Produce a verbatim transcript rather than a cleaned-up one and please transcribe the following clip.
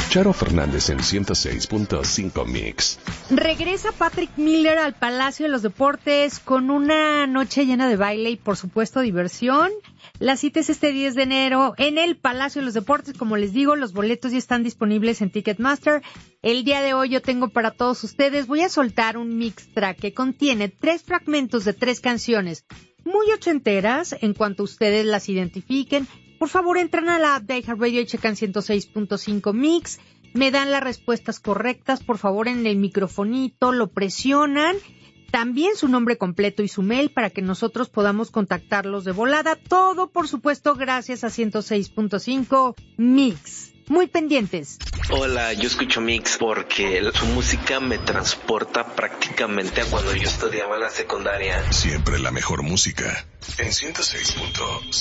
Charo Fernández en ciento seis punto cinco Mix. Regresa Patrick Miller al Palacio de los Deportes con una noche llena de baile y, por supuesto, diversión. La cita es este diez de enero en el Palacio de los Deportes. Como les digo, los boletos ya están disponibles en Ticketmaster. El día de hoy yo tengo para todos ustedes, voy a soltar un mix track que contiene tres fragmentos de tres canciones muy ochenteras en cuanto ustedes las identifiquen. Por favor, entran a la app de iHeartRadio y checan ciento seis punto cinco Mix. Me dan las respuestas correctas, por favor, en el microfonito, lo presionan. También su nombre completo y su mail para que nosotros podamos contactarlos de volada. Todo, por supuesto, gracias a ciento seis punto cinco Mix. Muy pendientes. Hola, yo escucho Mix porque su música me transporta prácticamente a cuando yo estudiaba en la secundaria. Siempre la mejor música en ciento seis punto cinco.